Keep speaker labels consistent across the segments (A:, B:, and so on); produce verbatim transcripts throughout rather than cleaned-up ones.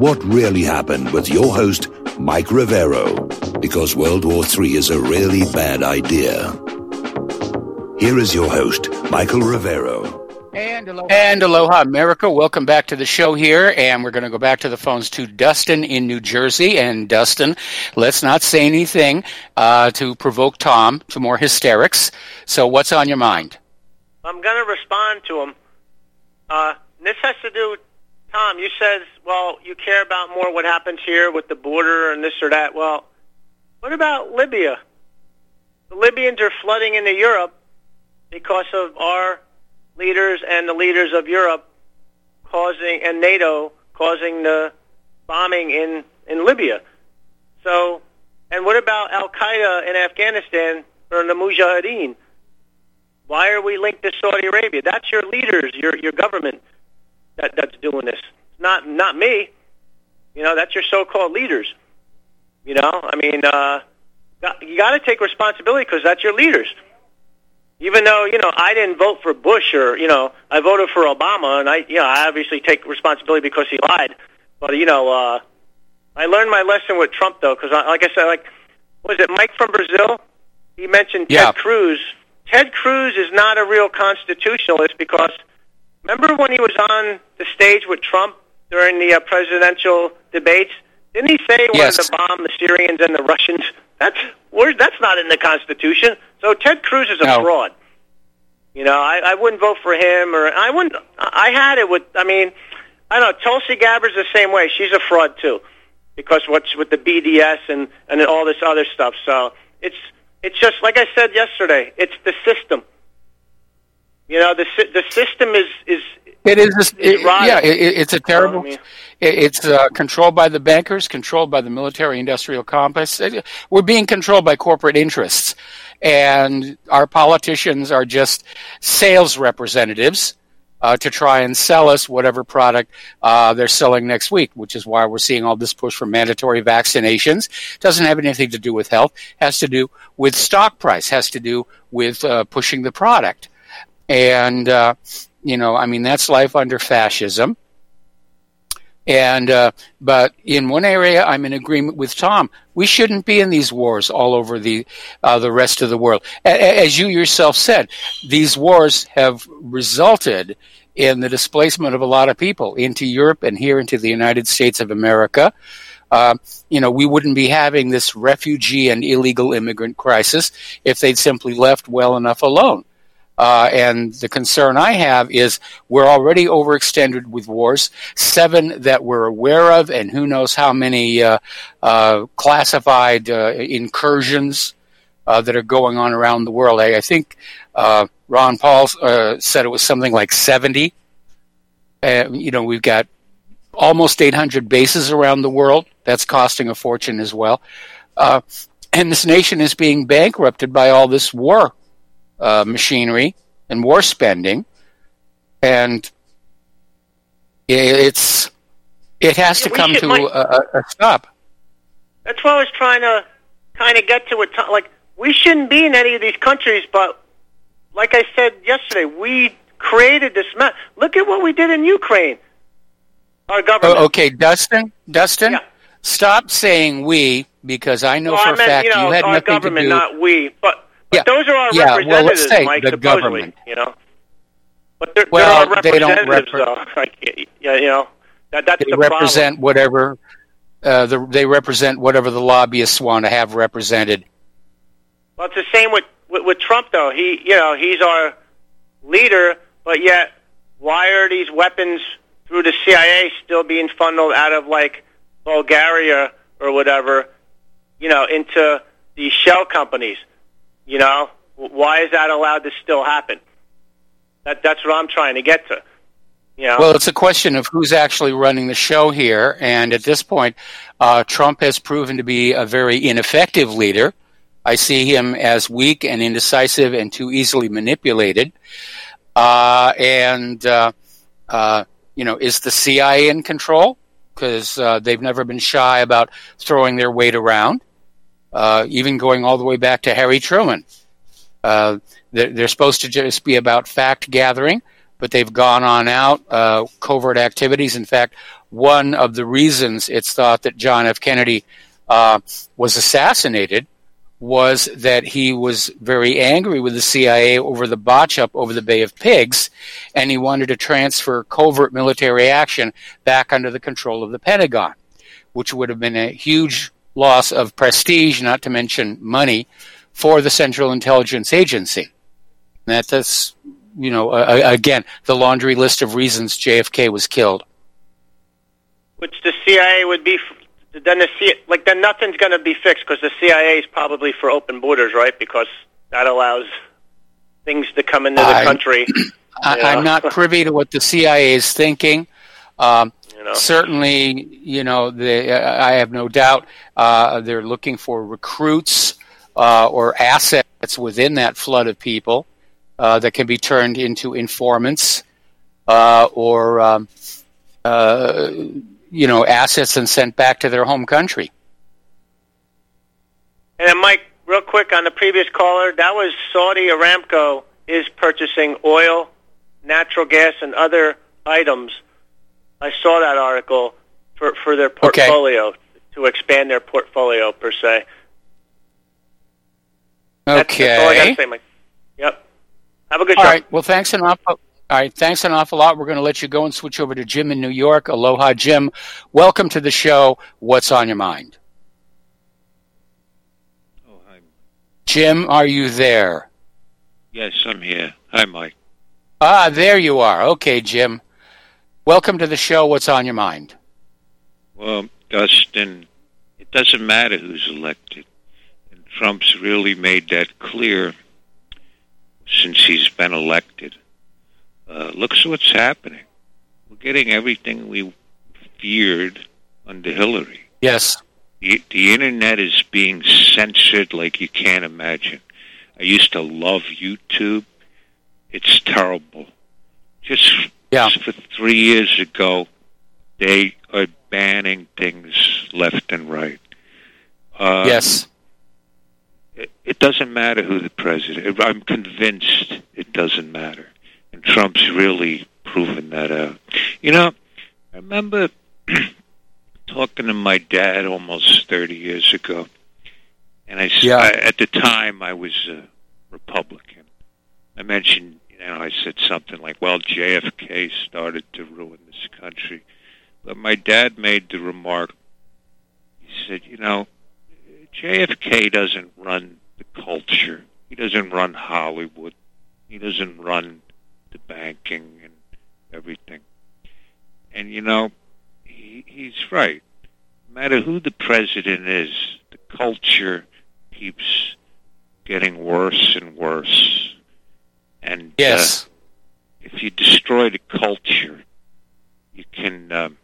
A: what really happened with your host, Mike Rivero, because World War Three is a really bad idea. Here is your host, Michael Rivero.
B: And aloha. and aloha, America. Welcome back to the show here, and we're going to go back to the phones to Dustin in New Jersey. And Dustin, let's not say anything uh, to provoke Tom to more hysterics. So what's on your mind?
C: I'm going to respond to him. Uh, this has to do, Tom, you said, well, you care about more what happens here with the border and this or that. Well, what about Libya? The Libyans are flooding into Europe because of our leaders and the leaders of Europe causing, and NATO causing the bombing in, in Libya. So, and what about Al-Qaeda in Afghanistan or the Mujahideen? Why are we linked to Saudi Arabia? That's your leaders, your your government that, that's doing this. Not not me. You know, that's your so-called leaders. You know, I mean, uh, you got to take responsibility because that's your leaders. Even though, you know, I didn't vote for Bush or, you know, I voted for Obama, and I, you know, I obviously take responsibility because he lied. But, you know, uh, I learned my lesson with Trump, though, because, like I said, like, was it Mike from Brazil? He mentioned Ted
B: yeah.
C: Cruz. Ted Cruz is not a real constitutionalist because, remember when he was on the stage with Trump during the uh, presidential debates? Didn't he say he
B: yes.
C: wanted to bomb the Syrians and the Russians? That's where's that's not in the Constitution. So Ted Cruz is a
B: no.
C: fraud. You know, I, I wouldn't vote for him, or I wouldn't. I had it with. I mean, I don't know. Tulsi Gabbard's the same way. She's a fraud too, because what's with the B D S and and all this other stuff. So it's it's just like I said yesterday. It's the system. You know, the the system is is.
B: It is, is it, yeah. It, it's a terrible. It, it's uh, controlled by the bankers, controlled by the military-industrial complex. We're being controlled by corporate interests, and our politicians are just sales representatives uh, to try and sell us whatever product uh, they're selling next week. Which is why we're seeing all this push for mandatory vaccinations. Doesn't have anything to do with health. Has to do with stock price. Has to do with uh, pushing the product, and. Uh, You know, I mean, that's life under fascism. And, uh, but in one area, I'm in agreement with Tom. We shouldn't be in these wars all over the, uh, the rest of the world. A- as you yourself said, these wars have resulted in the displacement of a lot of people into Europe and here into the United States of America. Uh, you know, we wouldn't be having this refugee and illegal immigrant crisis if they'd simply left well enough alone. Uh, and the concern I have is we're already overextended with wars, seven that we're aware of, and who knows how many uh, uh, classified uh, incursions uh, that are going on around the world. I, I think uh, Ron Paul uh, said it was something like seventy. Uh, you know, we've got almost eight hundred bases around the world. That's costing a fortune as well. Uh, and this nation is being bankrupted by all this war Uh, machinery and war spending, and it's it has
C: yeah,
B: to come
C: should,
B: to
C: Mike,
B: a, a stop.
C: That's what I was trying to kind of get to. It like we shouldn't be in any of these countries, but like I said yesterday, we created this mess. Look at what we did in Ukraine. Our government.
B: Oh, okay, Dustin, Dustin,
C: yeah.
B: Stop saying we, because I know
C: well,
B: for
C: I
B: a
C: meant,
B: fact
C: you, know,
B: you had
C: our
B: nothing
C: government,
B: to do.
C: Not we, but. But
B: yeah.
C: those are our
B: yeah,
C: representatives,
B: well, let's say
C: Mike,
B: the
C: supposedly,
B: government.
C: you know. But they're,
B: well,
C: they're our
B: they don't
C: representatives,
B: repre-
C: though. Like, yeah, you know, that, that's
B: they
C: the
B: represent
C: problem.
B: whatever uh, the, they represent whatever the lobbyists want to have represented.
C: Well, it's the same with, with, with Trump, though. He, you know, he's our leader, but yet, why are these weapons through the C I A still being funneled out of, like, Bulgaria or whatever, you know, into these shell companies? You know, why is that allowed to still happen? That that's what I'm trying to get to. You know?
B: Well, it's a question of who's actually running the show here, and at this point, uh, Trump has proven to be a very ineffective leader. I see him as weak and indecisive and too easily manipulated. Uh, and, uh, uh, you know, is the C I A in control? Because uh, they've never been shy about throwing their weight around. Uh, even going all the way back to Harry Truman. Uh, they're, they're supposed to just be about fact gathering, but they've gone on out, uh, covert activities. In fact, one of the reasons it's thought that John F. Kennedy uh, was assassinated was that he was very angry with the C I A over the botch-up over the Bay of Pigs, and he wanted to transfer covert military action back under the control of the Pentagon, which would have been a huge loss of prestige, not to mention money, for the Central Intelligence Agency. That, that's, you know, uh, again, the laundry list of reasons J F K was killed.
C: Which the C I A would be... Then the C, like then nothing's going to be fixed because the C I A is probably for open borders, right? Because that allows things to come into the
B: I,
C: country.
B: I, I'm not privy to what the C I A is thinking. Um, you know. Certainly, you know, they, I have no doubt uh, they're looking for recruits uh, or assets within that flood of people uh, that can be turned into informants uh, or. Um, uh, you know, assets and sent back to their home country.
C: And then, Mike, real quick on the previous caller, that was Saudi Aramco is purchasing oil, natural gas, and other items. I saw that article for, for their portfolio, okay. to expand their portfolio, per se. That's,
B: okay.
C: That's all I got to say, Mike. Yep. Have a good
B: all
C: show.
B: All right. Well, thanks an awful All right, thanks an awful lot. We're going to let you go and switch over to Jim in New York. Aloha, Jim. Welcome to the show. What's on your mind?
D: Oh, hi.
B: Jim, are you there?
D: Yes, I'm here. Hi, Mike.
B: Ah, there you are. Okay, Jim. Welcome to the show. What's on your mind?
D: Well, Dustin, it doesn't matter who's elected. And Trump's really made that clear since he's been elected. Uh, look at what's happening. We're getting everything we feared under Hillary.
B: Yes.
D: The, the Internet is being censored like you can't imagine. I used to love YouTube. It's terrible. Just,
B: yeah.
D: just for three years ago, they are banning things left and right. Um,
B: yes.
D: It, it doesn't matter who the president. I'm convinced it doesn't matter. And Trump's really proven that out. You know, I remember talking to my dad almost thirty years ago, and I,
B: yeah.
D: I at the time I was a Republican. I mentioned, you know, I said something like, "Well, J F K started to ruin this country," but my dad made the remark. He said, "You know, J F K doesn't run the culture. He doesn't run Hollywood. He doesn't run the banking and everything." And, you know, he, he's right. No matter who the president is, the culture keeps getting worse and worse. And
B: yes.
D: uh, if you destroy the culture, you can um,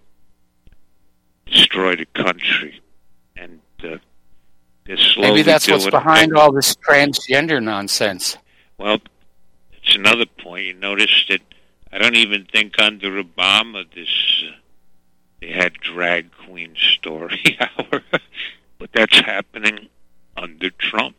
D: destroy the country. And uh, they're slowly
B: maybe that's
D: doing
B: what's behind
D: it.
B: all this transgender nonsense.
D: Well, it's another point. You notice that I don't even think under Obama this uh, they had drag queen story hour, but that's happening under Trump.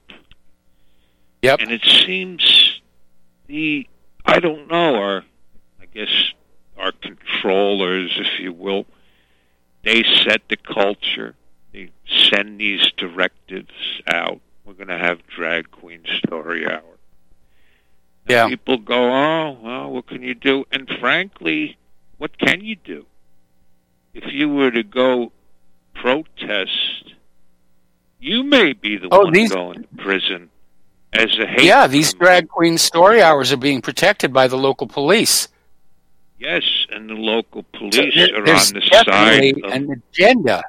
B: Yep.
D: And it seems the I don't know our I guess our controllers, if you will, they set the culture. They send these directives out. We're going to have drag queen story hour.
B: Yeah.
D: People go, oh, well, what can you do? And frankly, what can you do? If you were to go protest, you may be the
B: oh,
D: one
B: these,
D: going to prison as a hate
B: Yeah, these
D: criminal.
B: drag queen story hours are being protected by the local police.
D: Yes, and the local police
B: so there,
D: are
B: there's
D: on the
B: definitely
D: side of...
B: an agenda.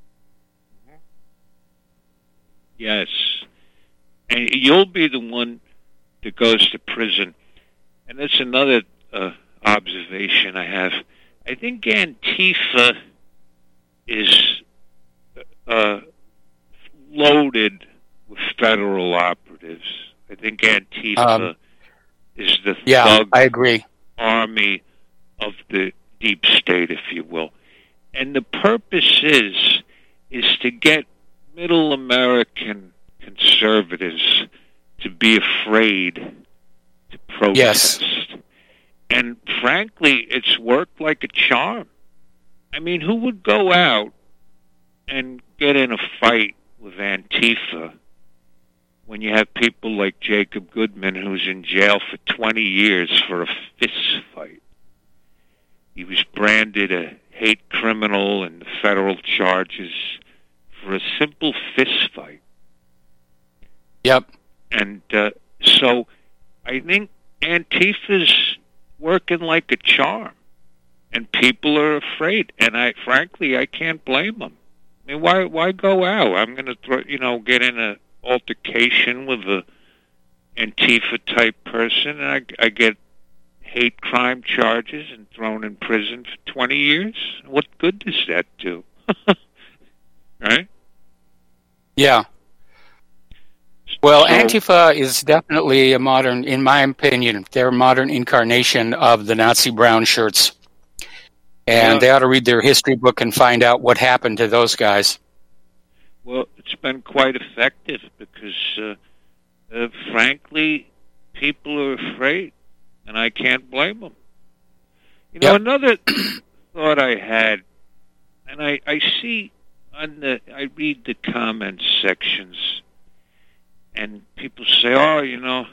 D: Yes. And you'll be the one that goes to prison. And that's another uh, observation I have. I think Antifa is uh, loaded with federal operatives. I think Antifa um, is the
B: yeah,
D: thug
B: I agree.
D: army of the deep state, if you will. And the purpose is, is to get middle American conservatives to be afraid to protest.
B: Yes.
D: And frankly, it's worked like a charm. I mean, who would go out and get in a fight with Antifa when you have people like Jacob Goodman, who's in jail for twenty years for a fist fight? He was branded a hate criminal in the federal charges for a simple fist fight.
B: Yep.
D: And uh, so I think Antifa's working like a charm, and people are afraid. And I, frankly, I can't blame them. I mean, why, why go out? I'm going to throw, you know, get in a altercation with a Antifa type person, and I, I get hate crime charges and thrown in prison for twenty years. What good does that do? Right?
B: Yeah. Well,
D: So-
B: Antifa is definitely a modern, in my opinion, they're a modern incarnation of the Nazi brown shirts. And
D: Yeah.
B: they ought to read their history book and find out what happened to those guys.
D: Well, it's been quite effective because, uh, uh, frankly, people are afraid, and I can't blame them. You know,
B: Yep.
D: another thought I had, and I, I see on the, I read the comment sections, and people say, oh, you know,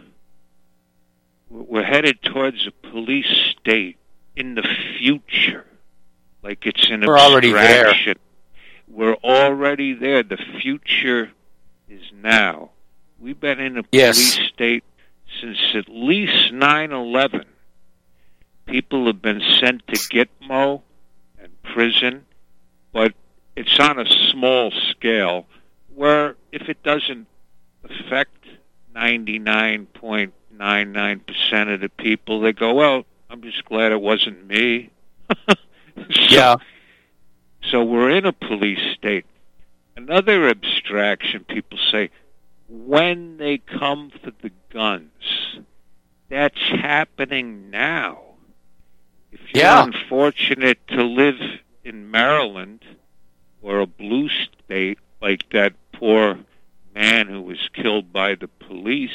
D: we're headed towards a police state in the future, like it's an
B: We're already there.
D: abstraction. We're already there. The future is now. We've been in a
B: Yes.
D: police state since at least nine eleven. People have been sent to Gitmo and prison, but it's on a small scale where if it doesn't affect ninety-nine point nine nine percent of the people, they go, well, I'm just glad it wasn't me. so,
B: Yeah.
D: So we're in a police state. Another abstraction, people say, when they come for the guns, that's happening now. If you're
B: Yeah.
D: unfortunate to live in Maryland or a blue state like that poor man who was killed by the police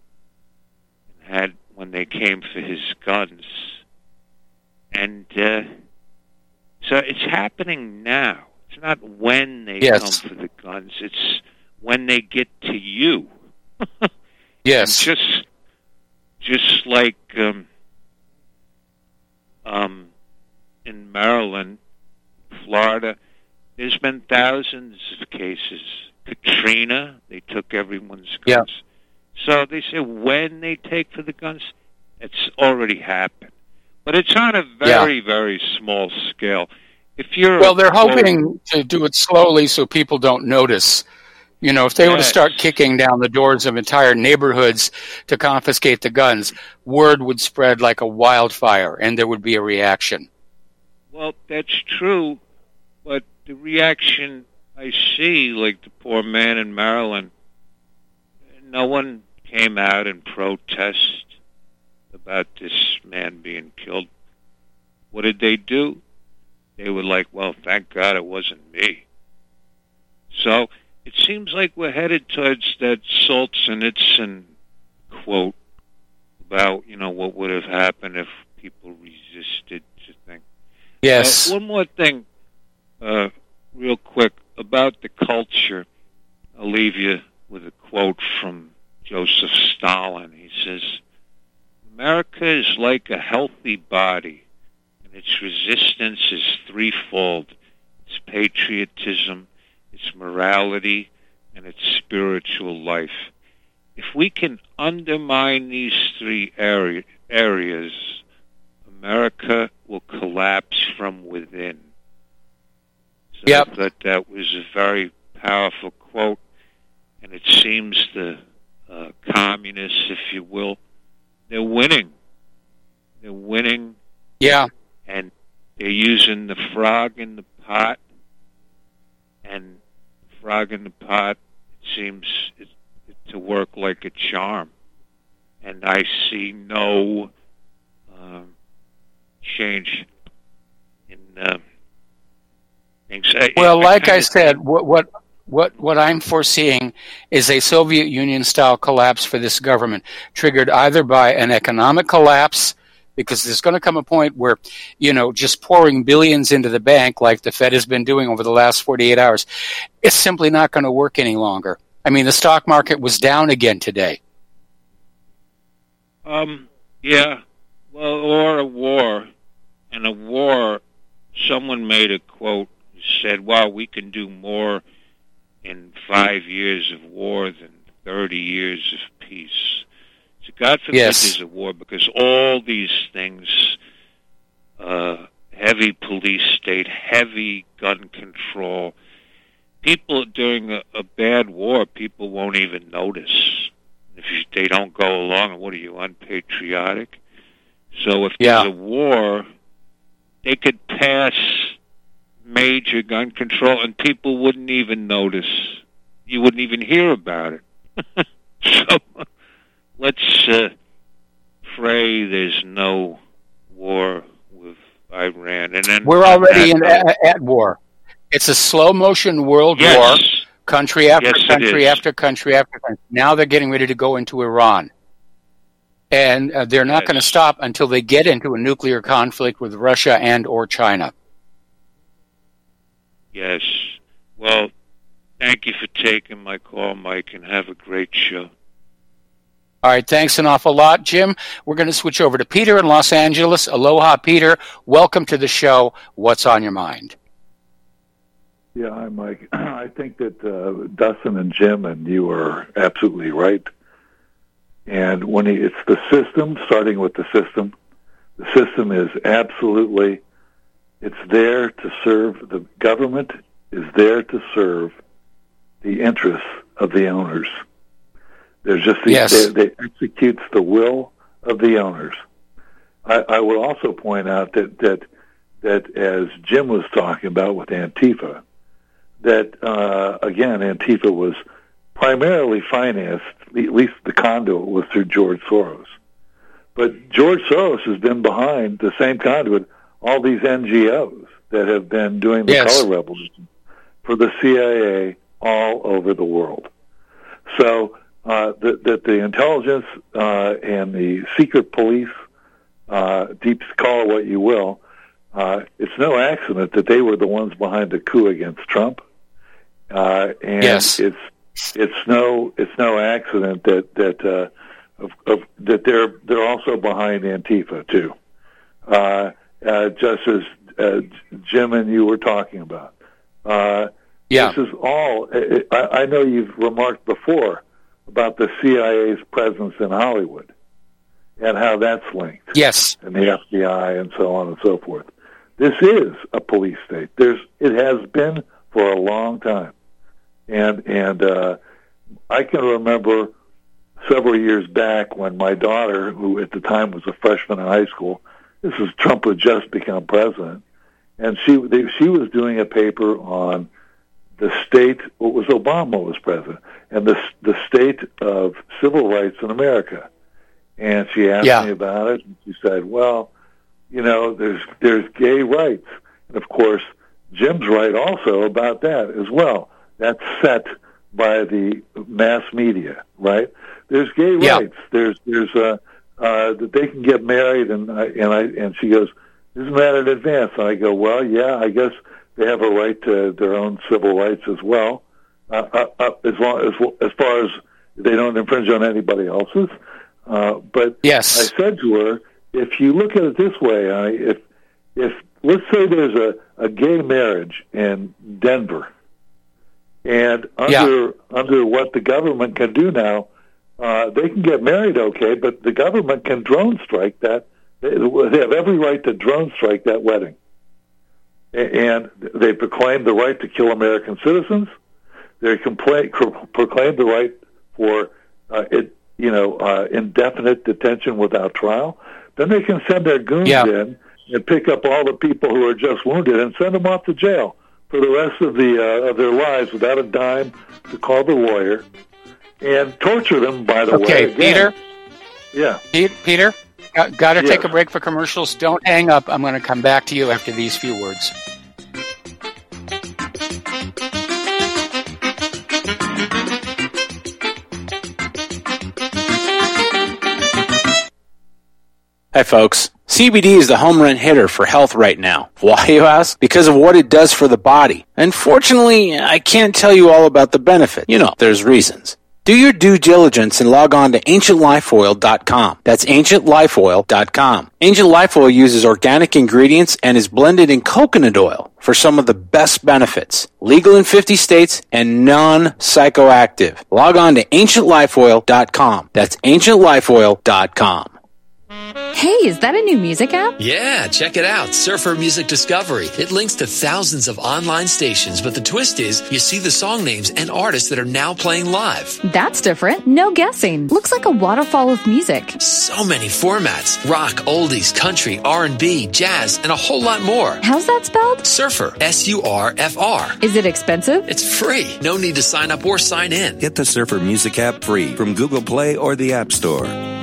D: and had when they came for his guns. And uh, so it's happening now. It's not when they
B: Yes.
D: come for the guns. It's when they get to you.
B: Yes.
D: Just, just like um, um, in Maryland, Florida, there's been thousands of cases. Katrina, they took everyone's guns.
B: Yeah.
D: So they say when they take for the guns, it's already happened. But it's on a very, very small scale. If you're
B: Well, they're
D: quote-
B: hoping to do it slowly so people don't notice. You know, if they were to
D: Yes.
B: start kicking down the doors of entire neighborhoods to confiscate the guns, word would spread like a wildfire, and there would be a reaction.
D: Well, that's true, but the reaction I see, like the poor man in Maryland, no one came out and protest about this man being killed. What did they do? They were like, well, thank God it wasn't me. So it seems like we're headed towards that Solzhenitsyn quote about, you know, what would have happened if people resisted to think.
B: Yes.
D: Uh, one more thing, uh, real quick, about the culture. I'll leave you with a quote from Joseph Stalin. He says, America is like a healthy body, and its resistance is threefold. Its patriotism, its morality, and its spiritual life. If we can undermine these three area, areas, America will collapse from within. So
B: Yep.
D: I thought that was a very powerful quote, and it seems the uh, communists, if you will, they're winning. They're winning,
B: Yeah.
D: and they're using the frog in the pot, and frog in the pot seems it, it to work like a charm. And I see no um, change in uh, things.
B: Well, like I
D: kinda-
B: said, what what what what I'm foreseeing is a Soviet Union style collapse for this government, triggered either by an economic collapse because there's going to come a point where, you know, just pouring billions into the bank like the Fed has been doing over the last forty-eight hours, it's simply not going to work any longer. I mean, the stock market was down again today.
D: Um, yeah, well, or a war. And a war, someone made a quote, said, well, we can do more in five years of war than thirty years of peace. So God forbid
B: yes.
D: there's a war, because all these things, uh, heavy police state, heavy gun control, people during a, a bad war, people won't even notice. If you, they don't go along, what are you, unpatriotic? So if
B: yeah.
D: there's a war, they could pass major gun control and people wouldn't even notice. You wouldn't even hear about it. So let's uh, pray there's no war with Iran. And then
B: we're already in, at, at war. It's a slow motion world
D: yes.
B: war, country after
D: yes,
B: country after country after country. Now they're getting ready to go into Iran. And uh, they're not
D: yes.
B: going to stop until they get into a nuclear conflict with Russia and or China.
D: Yes. Well, thank you for taking my call, Mike, and have a great show.
B: All right, thanks an awful lot, Jim. We're going to switch over to Peter in Los Angeles. Aloha, Peter. Welcome to the show. What's on your mind?
E: Yeah, hi, Mike. I think that uh, Dustin and Jim and you are absolutely right. And when he, it's the system, starting with the system, the system is absolutely, it's there to serve, the government is there to serve the interests of the owners. There's just the,
B: yes.
E: they, they executes the will of the owners. I, I would also point out that, that, that as Jim was talking about with Antifa, that, uh, again, Antifa was primarily financed, at least the conduit was through George Soros. But George Soros has been behind the same conduit, all these N G Os that have been doing the
B: yes.
E: color revolution for the C I A all over the world. So uh, that the, the intelligence uh, and the secret police, uh, deep call it what you will, uh, it's no accident that they were the ones behind the coup against Trump. Uh, and
B: yes.
E: it's It's no, it's no accident that that uh, of, of, that they're they're also behind Antifa too, uh, uh, just as uh, Jim and you were talking about. Uh,
B: yeah,
E: this is all. I, I know you've remarked before about the C I A's presence in Hollywood and how that's linked.
B: Yes,
E: and the F B I and so on and so forth. This is a police state. There's it has been for a long time. And and uh, I can remember several years back when my daughter, who at the time was a freshman in high school, this is Trump had just become president, and she they, she was doing a paper on the state. What was Obama was president, and the the state of civil rights in America. And she asked
B: yeah.
E: me about it, and she said, "Well, you know, there's there's gay rights, and of course, Jim's right also about that as well." That's set by the mass media, right? There's gay
B: yeah.
E: rights. There's there's uh, uh, that they can get married, and I, and I and she goes, "Isn't that in advance?" And I go, "Well, yeah, I guess they have a right to their own civil rights as well, uh, uh, uh, as long as as far as they don't infringe on anybody else's." Uh, but
B: yes.
E: I said to her, "If you look at it this way, I, if if let's say there's a, a gay marriage in Denver." And under
B: yeah.
E: under what the government can do now, uh, they can get married, okay, but the government can drone strike that. They have every right to drone strike that wedding. And they proclaim the right to kill American citizens. They complain, proclaim the right for uh, it, you know, uh, indefinite detention without trial. Then they can send their goons
B: yeah.
E: in and pick up all the people who are just wounded and send them off to jail for the rest of the uh, of their lives without a dime to call the lawyer, and torture them, by the
B: okay,
E: way.
B: Okay, Peter?
E: Yeah.
B: Peter, got, got to
E: yes.
B: take a break for commercials. Don't hang up. I'm going to come back to you after these few words.
F: Hi, folks. C B D is the home run hitter for health right now. Why, you ask? Because of what it does for the body. Unfortunately, I can't tell you all about the benefit. You know, there's reasons. Do your due diligence and log on to ancient life oil dot com. That's ancient life oil dot com. Ancient Life Oil uses organic ingredients and is blended in coconut oil for some of the best benefits. Legal in fifty states and non-psychoactive. Log on to ancient life oil dot com. That's ancient life oil dot com.
G: Hey, is that a new music app?
H: Yeah, check it out. Surfer Music Discovery. It links to thousands of online stations, but the twist is you see the song names and artists that are now playing live.
G: That's different. No guessing. Looks like a waterfall of music.
H: So many formats. Rock, oldies, country, R and B, jazz, and a whole lot more.
G: How's that spelled?
H: Surfer. S U R F R.
G: Is it expensive?
H: It's free. No need to sign up or sign in.
I: Get the Surfer Music app free from Google Play or the App Store.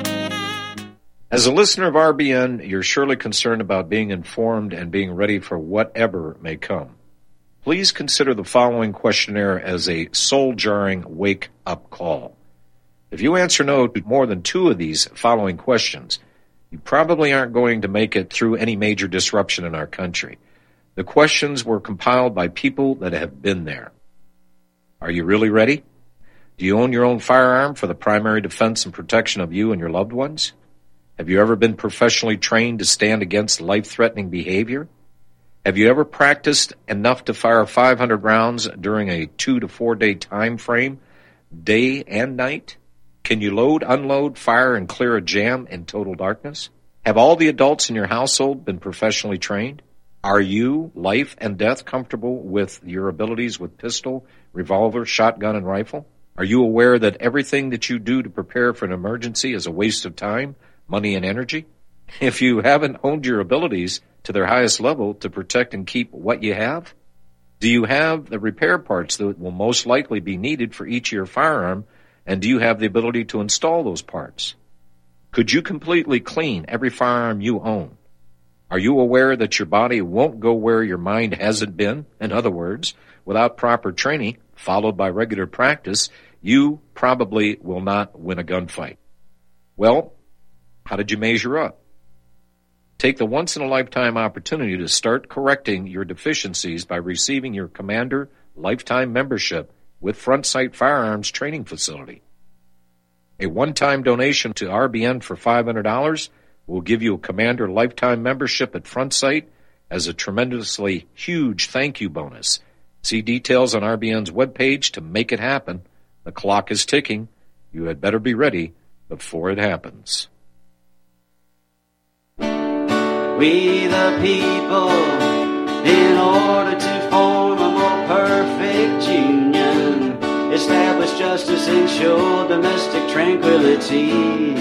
J: As a listener of R B N, you're surely concerned about being informed and being ready for whatever may come. Please consider the following questionnaire as a soul-jarring wake-up call. If you answer no to more than two of these following questions, you probably aren't going to make it through any major disruption in our country. The questions were compiled by people that have been there. Are you really ready? Do you own your own firearm for the primary defense and protection of you and your loved ones? Have you ever been professionally trained to stand against life-threatening behavior? Have you ever practiced enough to fire five hundred rounds during a two to four day time frame, day and night? Can you load, unload, fire, and clear a jam in total darkness? Have all the adults in your household been professionally trained? Are you, life and death, comfortable with your abilities with pistol, revolver, shotgun, and rifle? Are you aware that everything that you do to prepare for an emergency is a waste of time, money, and energy? If you haven't honed your abilities to their highest level to protect and keep what you have, do you have the repair parts that will most likely be needed for each of your firearm, and do you have the ability to install those parts? Could you completely clean every firearm you own? Are you aware that your body won't go where your mind hasn't been? In other words, without proper training, followed by regular practice, you probably will not win a gunfight. Well, how did you measure up? Take the once-in-a-lifetime opportunity to start correcting your deficiencies by receiving your Commander Lifetime Membership with Front Sight Firearms Training Facility. A one-time donation to R B N for five hundred dollars will give you a Commander Lifetime Membership at Front Sight as a tremendously huge thank you bonus. See details on R B N's webpage to make it happen. The clock is ticking. You had better be ready before it happens.
K: We the people, in order to form a more perfect union, establish justice, ensure domestic tranquility,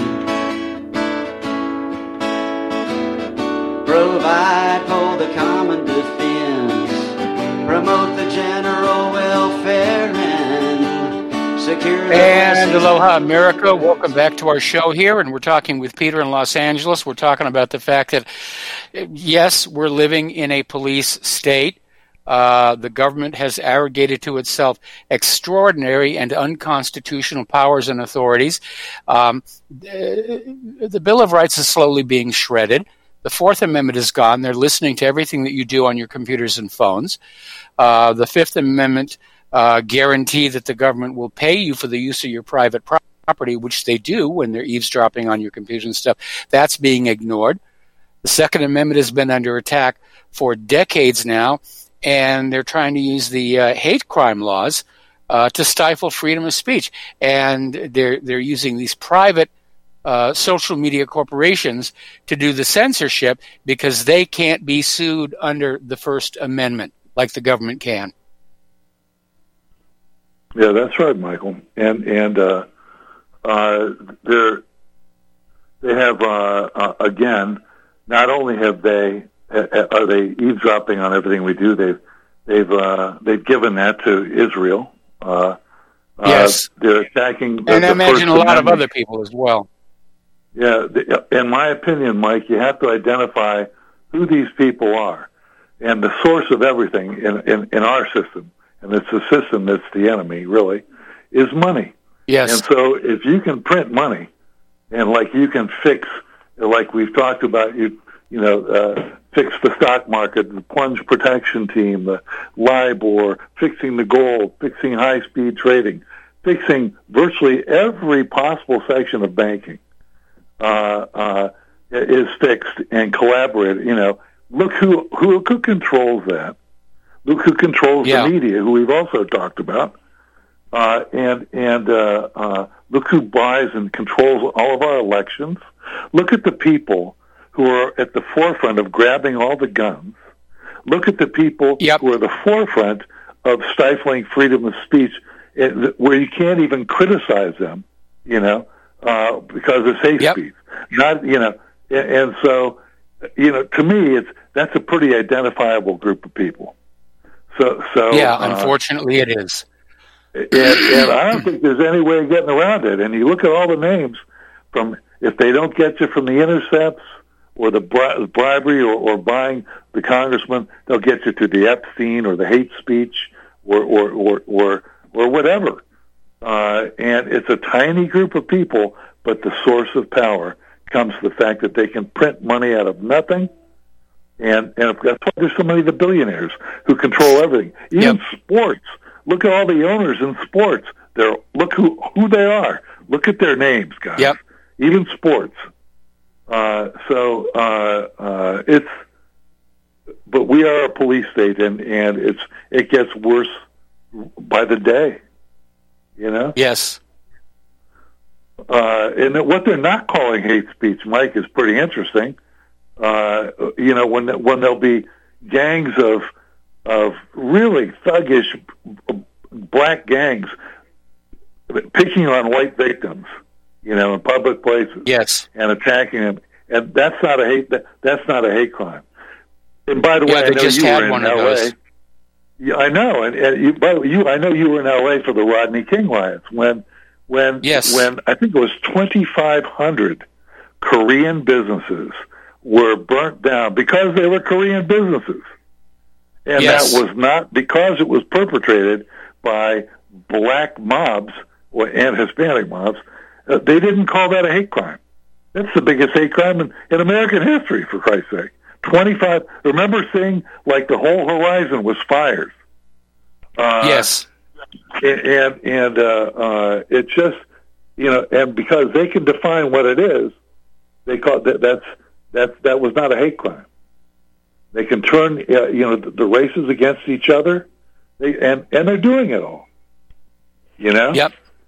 K: provide for the common defense, promote the general welfare and secure the
B: And aloha, America. Welcome back to our show here, and we're talking with Peter in Los Angeles. We're talking about the fact that, yes, we're living in a police state. Uh, the government has arrogated to itself extraordinary and unconstitutional powers and authorities. Um, the Bill of Rights is slowly being shredded. The Fourth Amendment is gone. They're listening to everything that you do on your computers and phones. Uh, the Fifth Amendment uh, guarantee that the government will pay you for the use of your private property, which they do when they're eavesdropping on your computers and stuff. That's being ignored. The Second Amendment has been under attack for decades now, and they're trying to use the uh, hate crime laws uh, to stifle freedom of speech. And they're they're using these private uh, social media corporations to do the censorship because they can't be sued under the First Amendment like the government can.
E: Yeah, that's right, Michael. And and uh, uh, they're they have uh, uh, again. Not only have they are they eavesdropping on everything we do, they've they've uh, they've given that to Israel. Uh,
B: yes,
E: uh, they're attacking,
B: and
E: the,
B: I imagine a lot
E: Amendment.
B: of other people as well.
E: Yeah, the, in my opinion, Mike, you have to identify who these people are, and the source of everything in in, in our system, and it's the system that's the enemy, really, is money.
B: Yes,
E: and so if you can print money, and like you can fix like we've talked about, you you know, uh, fix the stock market, the plunge protection team, the LIBOR, fixing the gold, fixing high-speed trading, fixing virtually every possible section of banking uh, uh, is fixed and collaborated. You know, look who who, who controls that. Look who controls yeah. the media, who we've also talked about. Uh, and and uh, uh, look who buys and controls all of our elections. Look at the people who are at the forefront of grabbing all the guns. Look at the people
B: yep.
E: who are at the forefront of stifling freedom of speech, where you can't even criticize them, you know, uh, because it's hate
B: yep.
E: speech. Not, you know, and, and so, you know, to me, it's that's a pretty identifiable group of people. So, so
B: yeah,
E: uh,
B: unfortunately, it is.
E: And, and I don't think there's any way of getting around it. And you look at all the names from, if they don't get you from the intercepts or the bri- bribery or, or buying the congressman, they'll get you to the Epstein or the hate speech or or or or, or whatever. Uh, and it's a tiny group of people, but the source of power comes to the fact that they can print money out of nothing. And and that's why there's so many of the billionaires who control everything. Even yep. sports. Look at all the owners in sports. They're look who who they are. Look at their names, guys.
B: Yep.
E: Even sports. Uh, so uh, uh, it's, but we are a police state, and, and it's it gets worse by the day. You know.
B: Yes.
E: Uh, and what they're not calling hate speech, Mike, is pretty interesting. Uh, you know, when when there'll be gangs of of really thuggish black gangs picking on white victims, you know, in public places,
B: yes,
E: and attacking them, and that's not a hate that, that's not a hate crime. And by the
B: yeah,
E: way,
B: they
E: I know
B: just
E: you
B: had
E: were in
B: one
E: L A.
B: of those.
E: Yeah, I know, and, and you, by the way, you, I know you were in L A for the Rodney King riots when when
B: yes.
E: when I think it was twenty-five hundred Korean businesses were burnt down because they were Korean businesses. And
B: yes.
E: that was not because it was perpetrated by black mobs or, and Hispanic mobs. Uh, they didn't call that a hate crime. That's the biggest hate crime in, in American history, for Christ's sake. twenty-five Remember seeing, like, the whole horizon was fires. Uh,
B: yes.
E: And, and, and uh, uh, it just, you know, and because they can define what it is, they call that, that's, that, that was not a hate crime. They can turn, uh, you know, the, the races against each other, they, and and they're doing it all. You know.
B: Yep.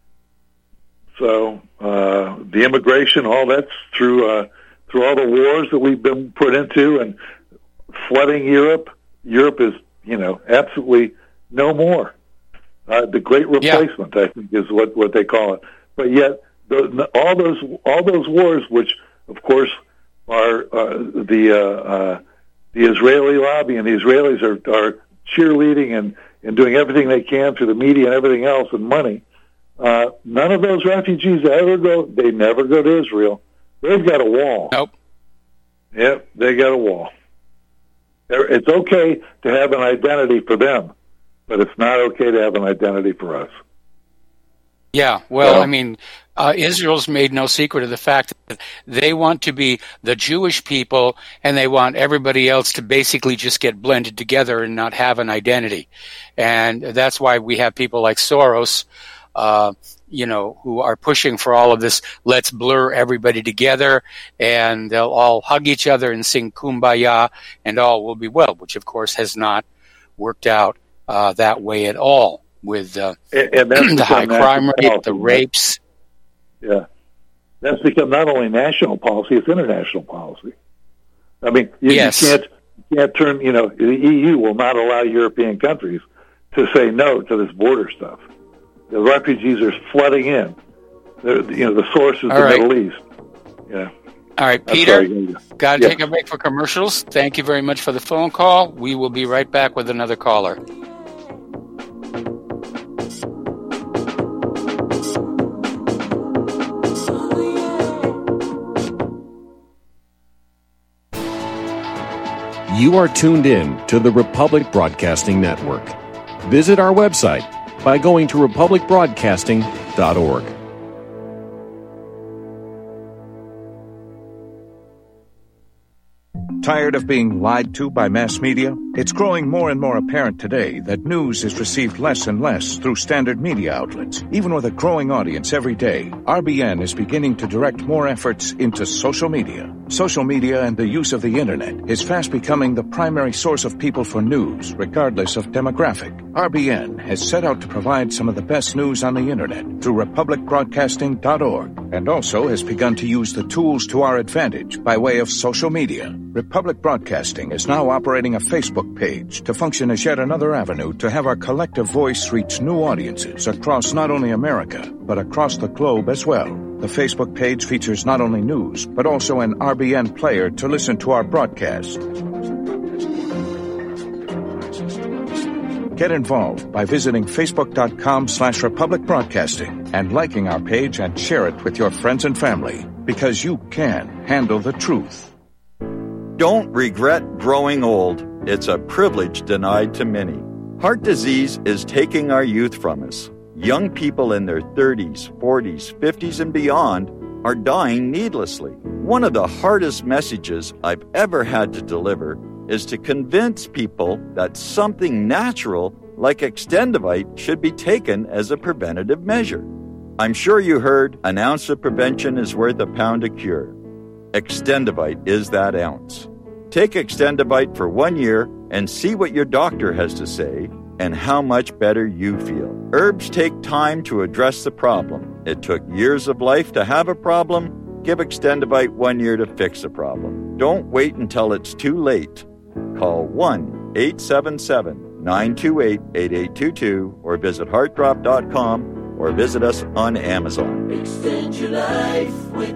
E: So uh, the immigration, all that's through uh, through all the wars that we've been put into, and flooding Europe. Europe is, you know, absolutely no more. Uh, the Great Replacement, yeah. I think, is what, what they call it. But yet, the, all those all those wars, which of course are uh, the uh, uh, the Israeli lobby, and the Israelis are, are cheerleading and, and doing everything they can through the media and everything else and money. Uh, none of those refugees ever go, they never go to Israel. They've got a wall.
B: Nope.
E: Yep, they got a wall. It's okay to have an identity for them, but it's not okay to have an identity for us.
B: Yeah, well,
E: so,
B: I mean, uh, Israel's made no secret of the fact that they want to be the Jewish people, and they want everybody else to basically just get blended together and not have an identity. And that's why we have people like Soros, uh, you know, who are pushing for all of this, let's blur everybody together, and they'll all hug each other and sing Kumbaya, and all will be well, which, of course, has not worked out uh, that way at all. With uh,
E: and, and that's
B: the high crime rate, policy, the rapes.
E: Yeah. That's become not only national policy, it's international policy. I mean, you,
B: yes.
E: you, can't, you can't turn, you know, the E U will not allow European countries to say no to this border stuff. The refugees are flooding in. They're, you know, the source is All the
B: right.
E: Middle East. Yeah.
B: All right, Peter, got to
E: yeah.
B: take a break for commercials. Thank you very much for the phone call. We will be right back with another caller.
L: You are tuned in to the Republic Broadcasting Network. Visit our website by going to republic broadcasting dot org.
M: Tired of being lied to by mass media? It's growing more and more apparent today that news is received less and less through standard media outlets. Even with a growing audience every day, R B N is beginning to direct more efforts into social media. Social media and the use of the internet is fast becoming the primary source of people for news, regardless of demographic. R B N has set out to provide some of the best news on the internet through republic broadcasting dot org, and also has begun to use the tools to our advantage by way of social media. Republic Broadcasting is now operating a Facebook page to function as yet another avenue to have our collective voice reach new audiences across not only America, but across the globe as well. The Facebook page features not only news, but also an R B N player to listen to our broadcast. Get involved by visiting facebook.com slash Republic Broadcasting and liking our page and share it with your friends and family, because you can handle the truth.
N: Don't regret growing old. It's a privilege denied to many. Heart disease is taking our youth from us. Young people in their thirties, forties, fifties, and beyond are dying needlessly. One of the hardest messages I've ever had to deliver is to convince people that something natural like Extendivite should be taken as a preventative measure. I'm sure you heard, an ounce of prevention is worth a pound of cure. Extendivite is that ounce. Take Extendivite for one year and see what your doctor has to say and how much better you feel. Herbs take time to address the problem. It took years of life to have a problem. Give Extendivite one year to fix a problem. Don't wait until it's too late. Call one eight seven seven, nine two eight, eight eight two two or visit heart drop dot com or visit us on Amazon.
O: Extend your life with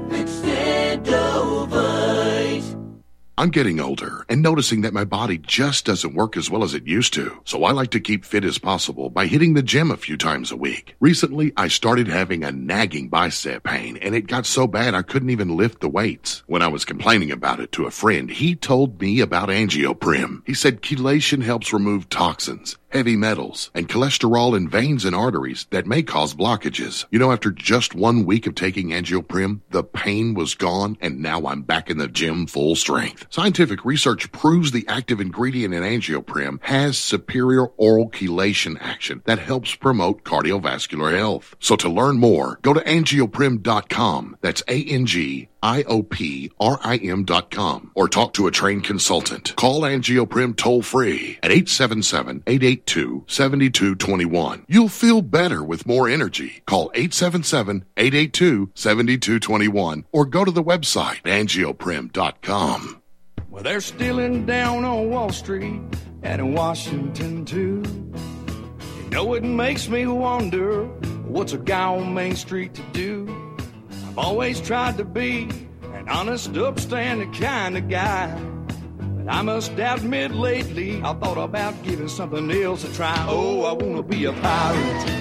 O: Extendovite.
P: I'm getting older and noticing that my body just doesn't work as well as it used to. So I like to keep fit as possible by hitting the gym a few times a week. Recently, I started having a nagging bicep pain, and it got so bad I couldn't even lift the weights. When I was complaining about it to a friend, he told me about Angioprim. He said chelation helps remove toxins, heavy metals, and cholesterol in veins and arteries that may cause blockages. You know, after just one week of taking Angioprim, the pain was gone, and now I'm back in the gym full strength. Scientific research proves the active ingredient in Angioprim has superior oral chelation action that helps promote cardiovascular health. So to learn more, go to angioprim dot com. That's A N G I O P R I M dot com, or talk to a trained consultant. Call Angioprim toll free at eight seven seven, eight eight two, seven two two one. You'll feel better with more energy. Call eight seven seven, eight eight two, seven two two one or go to the website angioprim dot com.
Q: Well, they're stealing down on Wall Street and in Washington too. You know, it makes me wonder, what's a guy on Main Street to do? I've always tried to be an honest, upstanding kind of guy, but I must admit lately I thought about giving something else a try. Oh, I want to be a pirate.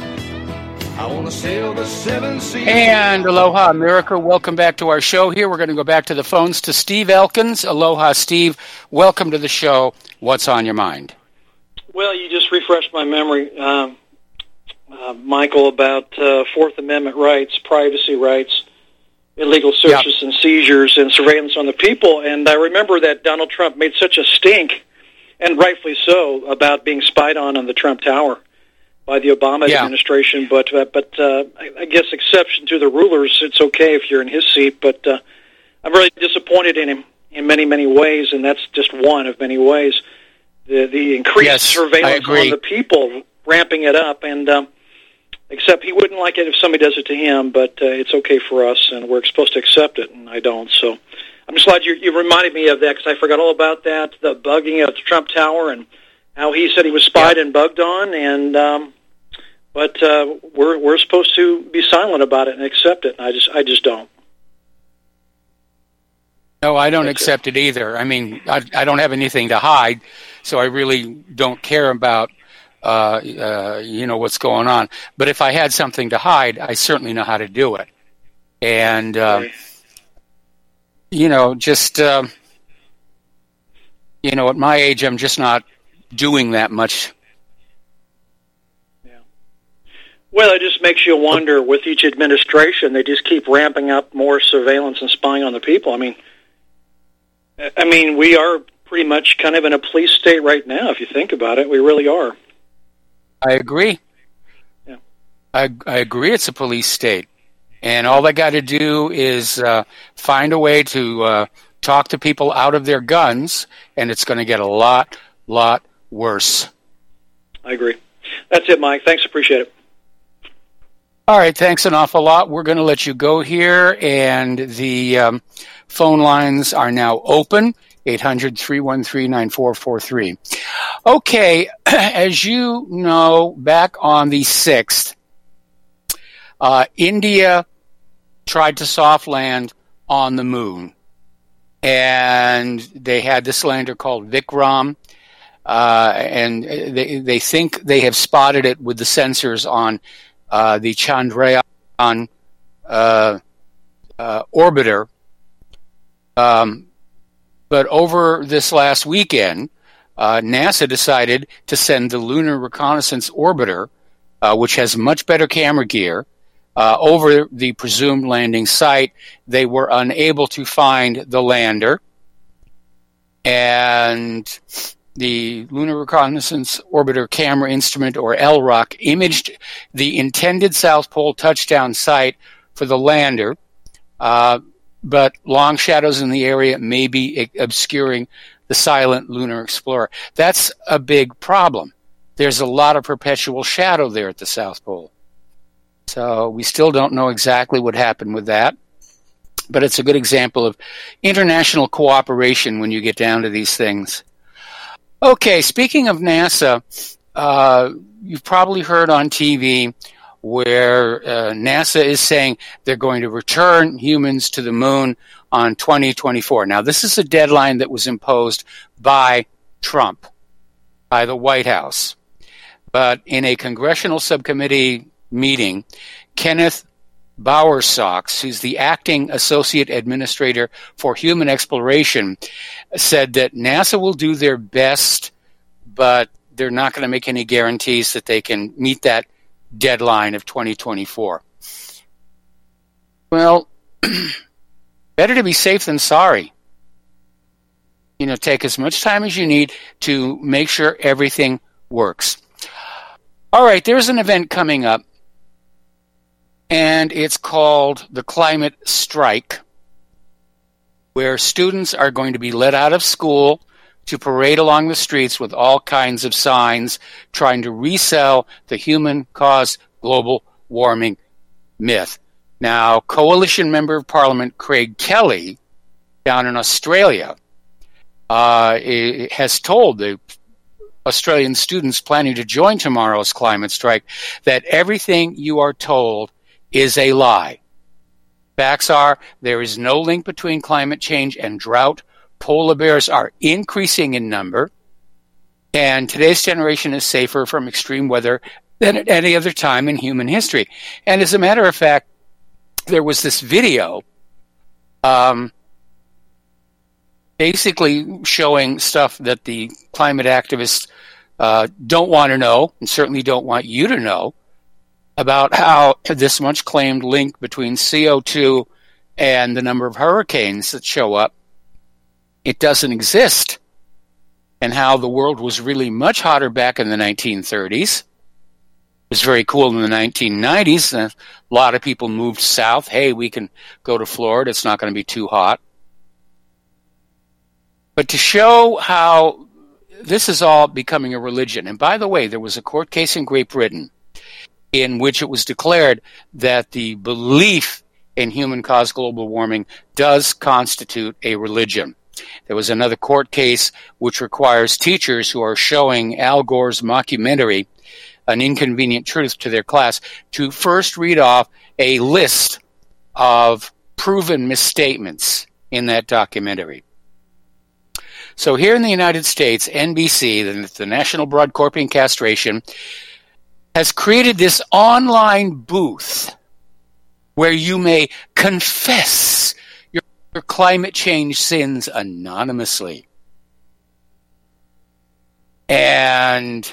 Q: I want to sail the seven seas.
B: And aloha, America. Welcome back to our show here. We're going to go back to the phones to Steve Elkins. Aloha, Steve. Welcome to the show. What's on your mind?
R: Well, you just refreshed my memory, uh, uh, Michael, about uh, Fourth Amendment rights, privacy rights, illegal searches yep. and seizures and surveillance on the people. And I remember that Donald Trump made such a stink, and rightfully so, about being spied on on the Trump Tower by the Obama yeah. administration, but uh, but uh, I, I guess exception to the rulers, it's okay if you're in his seat, but uh, I'm really disappointed in him in many, many ways, and that's just one of many ways. The the increased yes, surveillance on the people, ramping it up, and um, except he wouldn't like it if somebody does it to him, but uh, it's okay for us, and we're supposed to accept it, and I don't, so I'm just glad you, you reminded me of that, because I forgot all about that, the bugging at the Trump Tower, and how he said he was spied yeah. and bugged on, and um, but uh, we're we're supposed to be silent about it and accept it. And I just I just don't.
B: No, I don't accept it either. I mean, I, I don't have anything to hide, so I really don't care about uh, uh, you know what's going on. But if I had something to hide, I certainly know how to do it. And uh, okay. you know, just uh, you know, at my age, I'm just not doing that much.
R: Well, it just makes you wonder, with each administration, they just keep ramping up more surveillance and spying on the people. I mean, I mean, we are pretty much kind of in a police state right now, if you think about it. We really are.
B: I agree.
R: Yeah.
B: I, I agree it's a police state. And all they got to do is uh, find a way to uh, talk to people out of their guns, and it's going to get a lot, lot worse.
R: I agree. That's it, Mike. Thanks. Appreciate it.
B: All right. Thanks an awful lot. We're going to let you go here, and the um, phone lines are now open, eight hundred, three one three, nine four four three. Okay. As you know, back on the sixth, uh, India tried to soft land on the moon, and they had this lander called Vikram. Uh, and they they think they have spotted it with the sensors on uh, the Chandrayaan uh, uh, orbiter. Um, but over this last weekend, uh, NASA decided to send the Lunar Reconnaissance Orbiter, uh, which has much better camera gear, uh, over the presumed landing site. They were unable to find the lander, and the Lunar Reconnaissance Orbiter Camera Instrument, or L R O C, imaged the intended South Pole touchdown site for the lander, uh, but long shadows in the area may be obscuring the silent Lunar Explorer. That's a big problem. There's a lot of perpetual shadow there at the South Pole. So we still don't know exactly what happened with that, but it's a good example of international cooperation when you get down to these things. Okay, speaking of NASA, uh, you've probably heard on T V where uh, NASA is saying they're going to return humans to the moon on twenty twenty-four. Now, this is a deadline that was imposed by Trump, by the White House. But in a congressional subcommittee meeting, Kenneth Bowersox, who's the acting associate administrator for human exploration, said that NASA will do their best, but they're not going to make any guarantees that they can meet that deadline of twenty twenty-four. Well, better to be safe than sorry. You know, take as much time as you need to make sure everything works. All right, there's an event coming up, and it's called the Climate Strike, where students are going to be let out of school to parade along the streets with all kinds of signs trying to resell the human-caused global warming myth. Now, Coalition Member of Parliament Craig Kelly down in Australia uh, has told the Australian students planning to join tomorrow's climate strike that everything you are told is a lie. Facts are there is no link between climate change and drought. Polar bears are increasing in number, and today's generation is safer from extreme weather than at any other time in human history. And as a matter of fact, there was this video um, basically showing stuff that the climate activists uh, don't want to know, and certainly don't want you to know, about how this much claimed link between C O two and the number of hurricanes that show up, it doesn't exist, and how the world was really much hotter back in the nineteen thirties. It was very cool in the nineteen nineties. A lot of people moved south. Hey, we can go to Florida. It's not going to be too hot. But to show how this is all becoming a religion, and by the way, there was a court case in Great Britain in which it was declared that the belief in human-caused global warming does constitute a religion. There was another court case which requires teachers who are showing Al Gore's mockumentary, An Inconvenient Truth, to their class to first read off a list of proven misstatements in that documentary. So here in the United States, N B C, the, the National Broadcasting Castration, has created this online booth where you may confess your, your climate change sins anonymously. And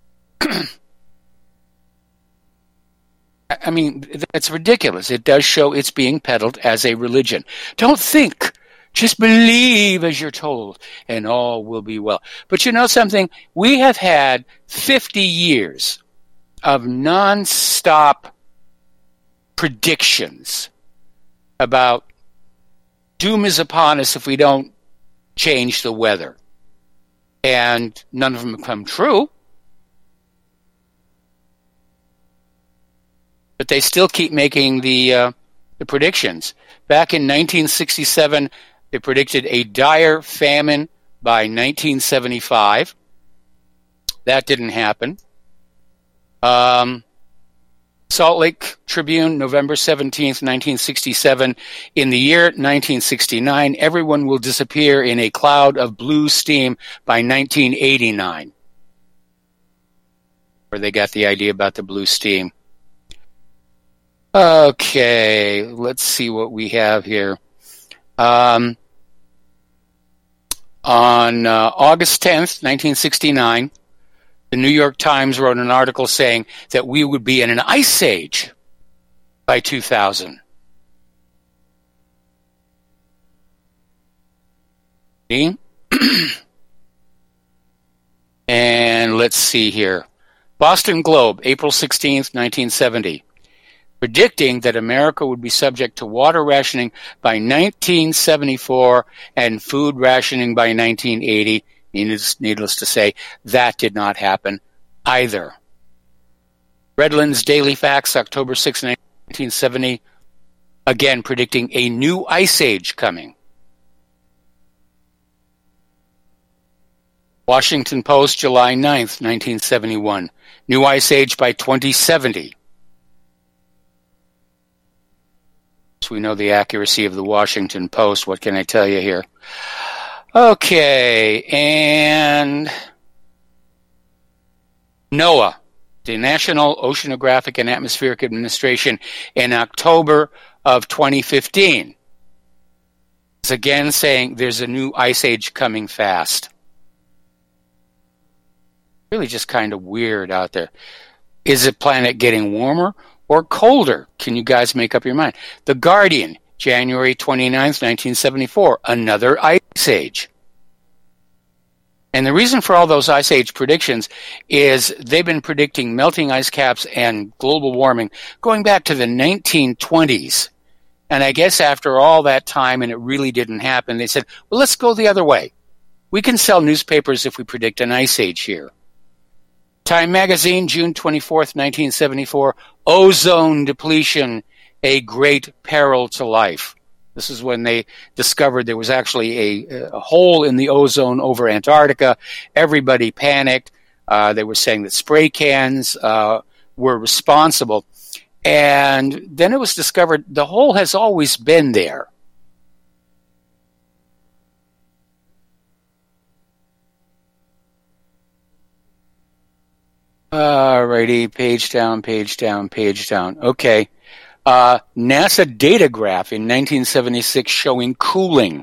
B: I mean, that's ridiculous. It does show it's being peddled as a religion. Don't think Just believe as you're told, and all will be well. But you know something? We have had fifty years of nonstop predictions about doom is upon us if we don't change the weather. And none of them have come true. But they still keep making the uh, the predictions. Back in nineteen sixty-seven, they predicted a dire famine by nineteen seventy-five. That didn't happen. Um, Salt Lake Tribune, November seventeenth, nineteen sixty-seven. In the year nineteen sixty-nine, everyone will disappear in a cloud of blue steam by nineteen eighty-nine. Where they got the idea about the blue steam. Okay, let's see what we have here. Um, on uh, August tenth, nineteen sixty-nine, the New York Times wrote an article saying that we would be in an ice age by two thousand. And let's see here. Boston Globe, April sixteenth, nineteen seventy. Predicting that America would be subject to water rationing by nineteen seventy-four and food rationing by nineteen eighty. Needless, needless to say, that did not happen either. Redlands Daily Facts, October sixth, nineteen seventy, again predicting a new ice age coming. Washington Post, July ninth, nineteen seventy-one, new ice age by twenty seventy. So we know the accuracy of the Washington Post. What can I tell you here? Okay, and NOAA, the National Oceanographic and Atmospheric Administration, in October of twenty fifteen, is again saying there's a new ice age coming fast. Really just kind of weird out there. Is the planet getting warmer or colder? Can you guys make up your mind? The Guardian, January twenty-ninth, nineteen seventy-four, another ice age. And the reason for all those ice age predictions is they've been predicting melting ice caps and global warming going back to the nineteen twenties. And I guess after all that time and it really didn't happen, they said, well, let's go the other way. We can sell newspapers if we predict an ice age here. Time Magazine, June twenty-fourth, nineteen seventy-four, ozone depletion, a great peril to life. This is when they discovered there was actually a, a hole in the ozone over Antarctica. Everybody panicked. Uh, they were saying that spray cans uh, were responsible. And then it was discovered the hole has always been there. Alrighty, page down, page down, page down. Okay. Uh, NASA data graph in nineteen seventy-six showing cooling.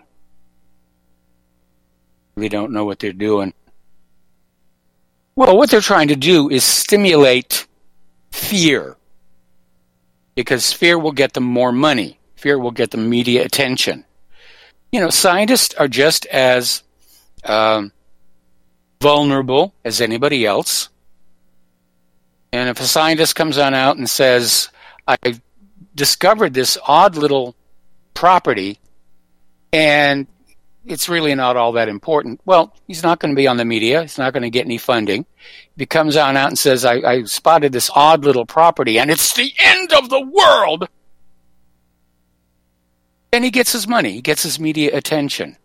B: We don't know what they're doing. Well, what they're trying to do is stimulate fear. Because fear will get them more money. Fear will get them media attention. You know, scientists are just as um, vulnerable as anybody else. And if a scientist comes on out and says, I've discovered this odd little property and it's really not all that important, well, he's not going to be on the media. He's not going to get any funding. If he comes on out and says, I, I spotted this odd little property and it's the end of the world, then he gets his money. He gets his media attention.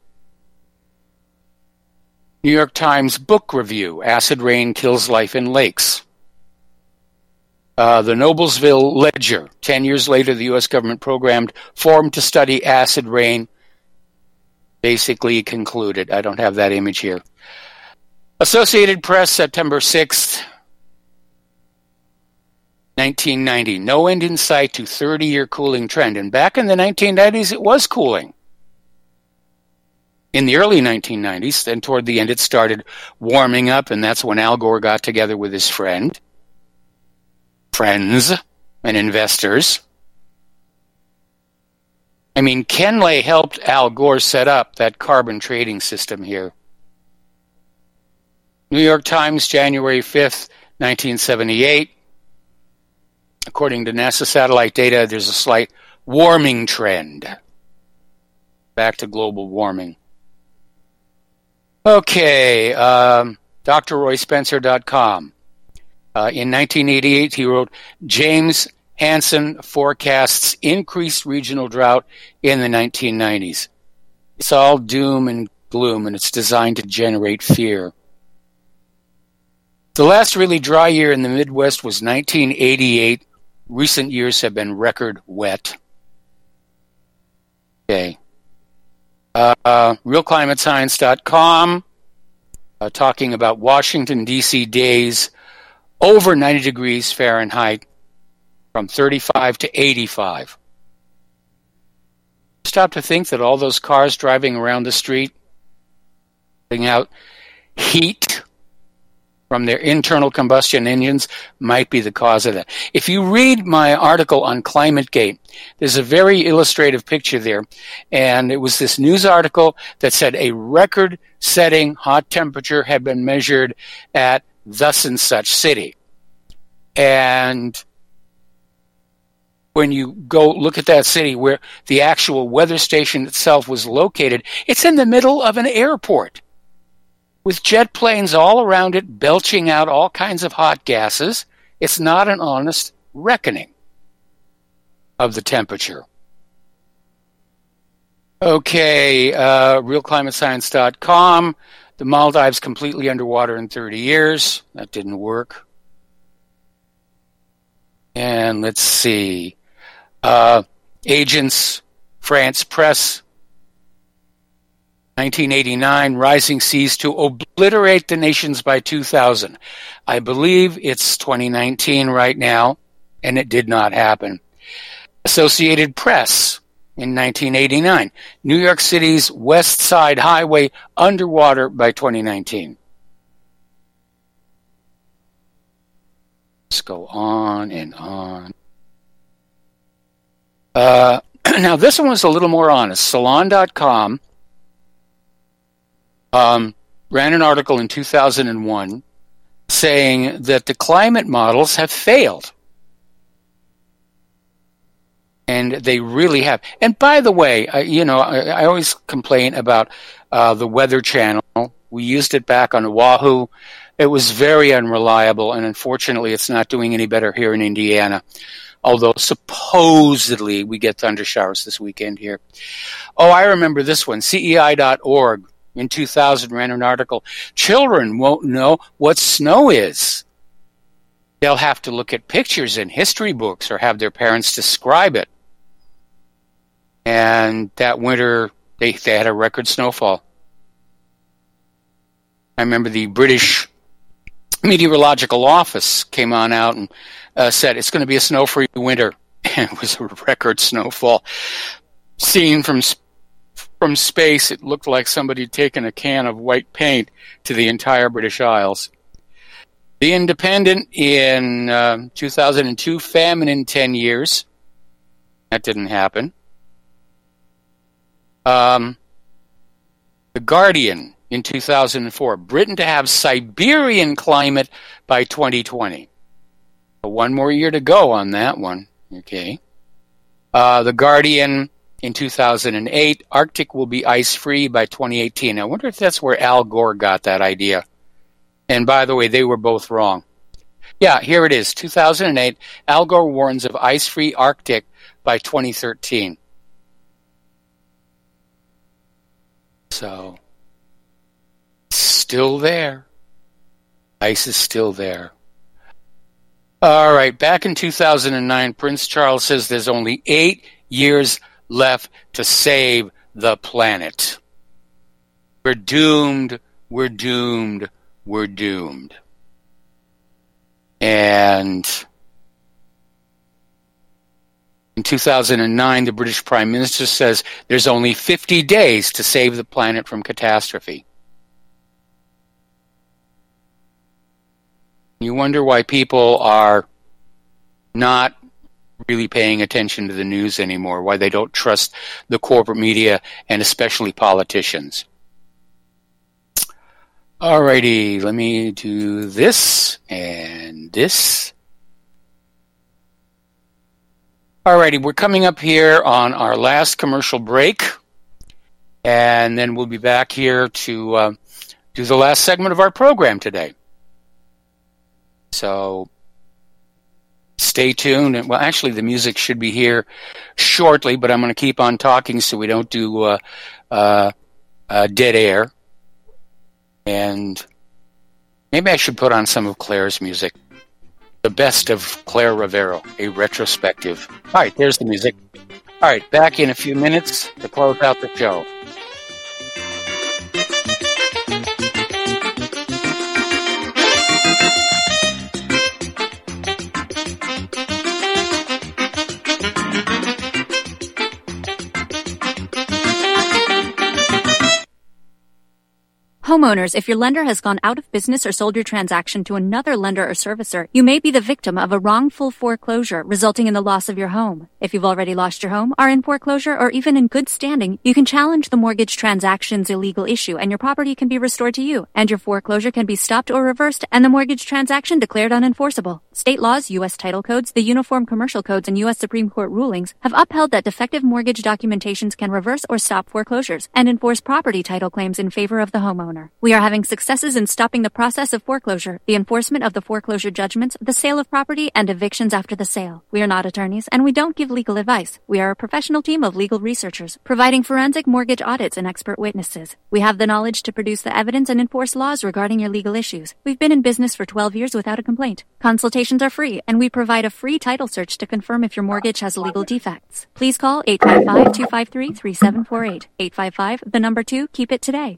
B: New York Times book review, Acid Rain Kills Life in Lakes. Uh, the Noblesville Ledger, ten years later, the U S government programmed, formed to study acid rain, basically concluded. I don't have that image here. Associated Press, September sixth, nineteen ninety. No end in sight to thirty-year cooling trend. And back in the nineteen nineties, it was cooling. In the early nineteen nineties, then toward the end, it started warming up, and that's when Al Gore got together with his friend. Friends and investors. I mean, Ken Lay helped Al Gore set up that carbon trading system here. New York Times, January fifth, nineteen seventy-eight. According to NASA satellite data, there's a slight warming trend. Back to global warming. Okay, um, D R Roy Spencer dot com. Uh, in nineteen eighty-eight, he wrote, James Hansen forecasts increased regional drought in the nineteen nineties. It's all doom and gloom, and it's designed to generate fear. The last really dry year in the Midwest was nineteen eighty-eight. Recent years have been record wet. Okay. Uh, uh, real climate science dot com, uh, talking about Washington, D C days over ninety degrees Fahrenheit from thirty-five to eighty-five. Stop to think that all those cars driving around the street, putting out heat from their internal combustion engines might be the cause of that. If you read my article on ClimateGate, there's a very illustrative picture there, and it was this news article that said a record-setting hot temperature had been measured at thus and such city. And when you go look at that city where the actual weather station itself was located, it's in the middle of an airport, with jet planes all around it belching out all kinds of hot gases. It's not an honest reckoning of the temperature. Okay, uh, real climate science dot com. The Maldives completely underwater in thirty years. That didn't work. And let's see. Uh, Agence France Presse, nineteen eighty-nine, rising seas to obliterate the nations by two thousand. I believe it's twenty nineteen right now, and it did not happen. Associated Press in nineteen eighty-nine, New York City's West Side Highway underwater by twenty nineteen. Let's go on and on. Uh, now, this one was a little more honest. Salon dot com Um, ran an article in two thousand one saying that the climate models have failed. And they really have. And by the way, I, you know, I, I always complain about uh, the Weather Channel. We used it back on Oahu. It was very unreliable, and unfortunately it's not doing any better here in Indiana. Although supposedly we get thunder showers this weekend here. Oh, I remember this one, C E I dot org. In two thousand, ran an article, children won't know what snow is. They'll have to look at pictures in history books or have their parents describe it. And that winter, they, they had a record snowfall. I remember the British Meteorological Office came on out and uh, said, it's going to be a snow-free winter. And it was a record snowfall. Seen from From space, it looked like somebody had taken a can of white paint to the entire British Isles. The Independent in uh, two thousand two, famine in ten years. That didn't happen. Um, the Guardian in two thousand four, Britain to have Siberian climate by twenty twenty. So one more year to go on that one. Okay. Uh, the Guardian in two thousand eight, Arctic will be ice-free by twenty eighteen. I wonder if that's where Al Gore got that idea. And by the way, they were both wrong. Yeah, here it is, two thousand eight. Al Gore warns of ice-free Arctic by twenty thirteen. So, still there. Ice is still there. All right, back in two thousand nine, Prince Charles says there's only eight years left to save the planet. We're doomed, we're doomed, we're doomed. And in two thousand nine, the British Prime Minister says there's only fifty days to save the planet from catastrophe. You wonder why people are not really paying attention to the news anymore, why they don't trust the corporate media and especially politicians. Alrighty, let me do this and this. Alrighty, we're coming up here on our last commercial break, and then we'll be back here to uh, do the last segment of our program today. So stay tuned. And, well, actually, the music should be here shortly, but I'm going to keep on talking so we don't do uh, uh, uh, dead air. And maybe I should put on some of Claire's music. The best of Claire Rivero, a retrospective. All right, there's the music. All right, back in a few minutes to close out the show.
S: Homeowners, if your lender has gone out of business or sold your transaction to another lender or servicer, you may be the victim of a wrongful foreclosure, resulting in the loss of your home. If you've already lost your home, are in foreclosure, or even in good standing, you can challenge the mortgage transaction's illegal issue, and your property can be restored to you, and your foreclosure can be stopped or reversed, and the mortgage transaction declared unenforceable. State laws, U S title codes, the Uniform Commercial Codes, and U S Supreme Court rulings have upheld that defective mortgage documentations can reverse or stop foreclosures and enforce property title claims in favor of the homeowner. We are having successes in stopping the process of foreclosure, the enforcement of the foreclosure judgments, the sale of property, and evictions after the sale. We are not attorneys, and we don't give legal advice. We are a professional team of legal researchers, providing forensic mortgage audits and expert witnesses. We have the knowledge to produce the evidence and enforce laws regarding your legal issues. We've been in business for twelve years without a complaint. Consultations are free, and we provide a free title search to confirm if your mortgage has legal defects. Please call eight five five, two five three, three seven four eight. eight five five, the number two, keep it today.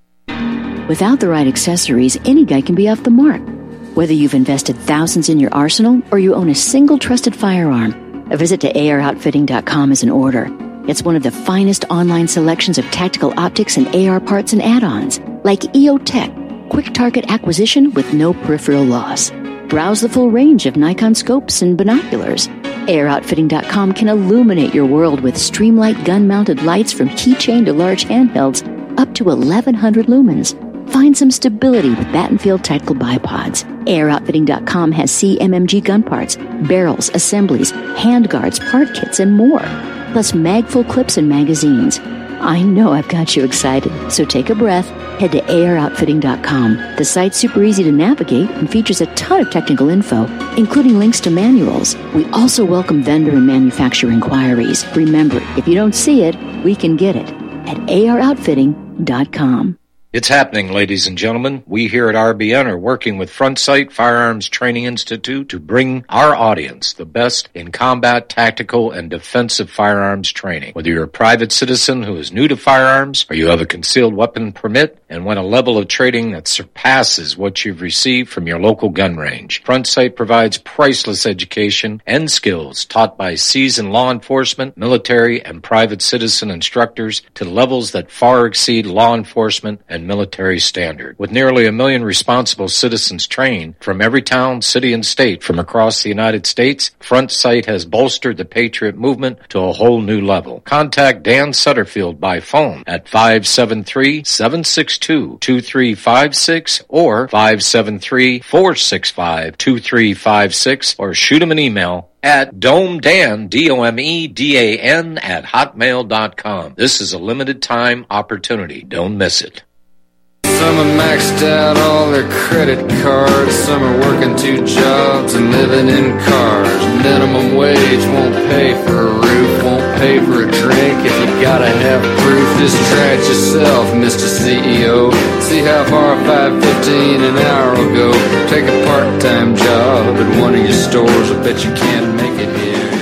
T: Without the right accessories, any guy can be off the mark. Whether you've invested thousands in your arsenal or you own a single trusted firearm, a visit to A R outfitting dot com is in order. It's one of the finest online selections of tactical optics and A R parts and add-ons, like E O Tech, quick target acquisition with no peripheral loss. Browse the full range of Nikon scopes and binoculars. A R outfitting dot com can illuminate your world with Streamlight gun-mounted lights from keychain to large handhelds up to eleven hundred lumens. Find some stability with Battenfield Tactical Bipods. A R outfitting dot com has C M M G gun parts, barrels, assemblies, handguards, part kits, and more. Plus mag-full clips and magazines. I know I've got you excited, so take a breath. Head to A R outfitting dot com. The site's super easy to navigate and features a ton of technical info, including links to manuals. We also welcome vendor and manufacturer inquiries. Remember, if you don't see it, we can get it at A R outfitting dot com.
J: It's happening, ladies and gentlemen. We here at R B N are working with Front Sight Firearms Training Institute to bring our audience the best in combat, tactical, and defensive firearms training. Whether you're a private citizen who is new to firearms, or you have a concealed weapon permit and want a level of training that surpasses what you've received from your local gun range, Front Sight provides priceless education and skills taught by seasoned law enforcement, military, and private citizen instructors to levels that far exceed law enforcement and military standard. With nearly a million responsible citizens trained from every town, city, and state from across the United States, Front Sight has bolstered the Patriot movement to a whole new level. Contact Dan Sutterfield by phone at five seven three, seven six two, two three five six or five seven three, four six five, two three five six, or shoot him an email at domedan, D O M E D A N, at hotmail dot com. This is a limited time opportunity. Don't miss it.
Q: Some are maxed out all their credit cards. Some are working two jobs and living in cars. Minimum wage won't pay for a roof, won't pay for a drink. If you gotta have proof, just try it yourself, Mister C E O. See how far five fifteen an hour will go. Take a part-time job at one of your stores. I bet you can't make it